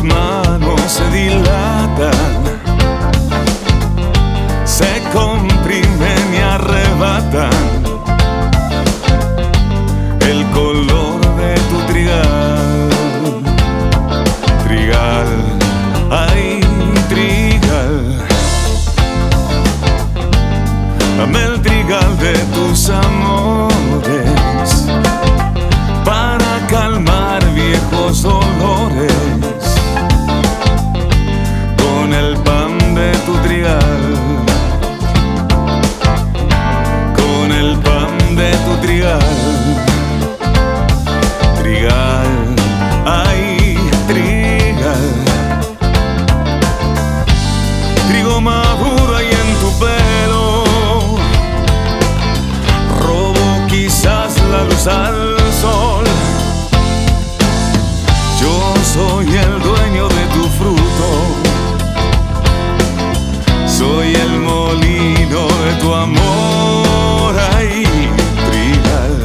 manos se dilatan, se comprimen y arrebatan el color de tu trigal. Trigal, ay, trigal, dame el trigal de tus amores para calmar viejos dolores con el pan de tu trigal, con el pan de tu trigal. Trigal, ay, trigal, trigo maduro ahí en tu pelo, robo quizás la luz al sol. Yo soy el dueño de tu fruto, soy el molino de tu amor, ay, trigal.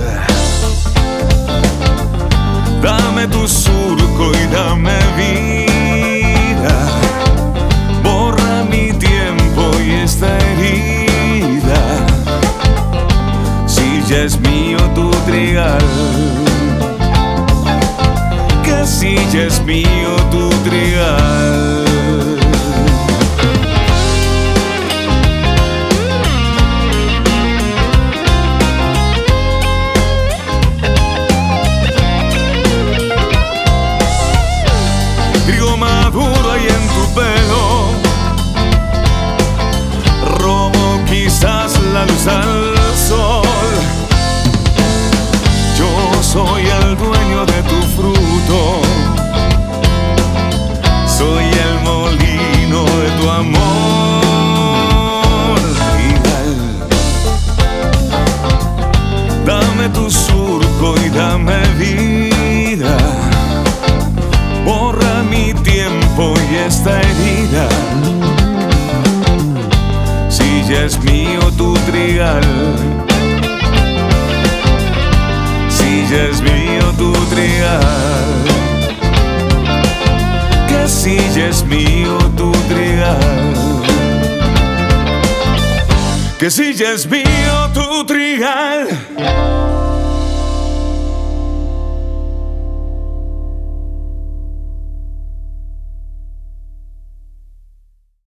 Dame tu surco y dame vida, borra mi tiempo y esta herida. Si ya es mío tu trigal, que si ya es mío tu trigal. Trigo maduro ahí en tu pelo, robo quizás la luz al sol. Yo soy el dueño de tu fruto, soy el molino de tu amor. Trigal, dame tu surco y dame vida, borra mi tiempo y esta herida. Si ya es mío tu trigal, si ya es mío tu trigal, que si ya es mío tu trigal, que si ya es mío tu trigal.